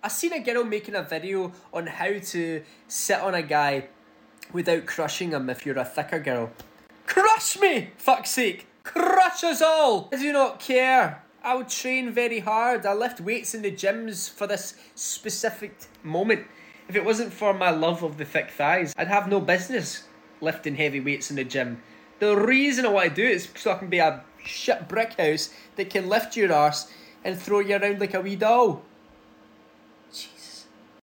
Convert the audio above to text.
I seen a girl making a video on how to sit on a guy without crushing him if you're a thicker girl. Crush me! Fuck's sake! Crush us all! I do not care. I would train very hard. I lift weights in the gyms for this specific moment. If it wasn't for my love of the thick thighs, I'd have no business lifting heavy weights in the gym. The reason I want to do it is so I can be a shit brick house that can lift your arse and throw you around like a wee doll.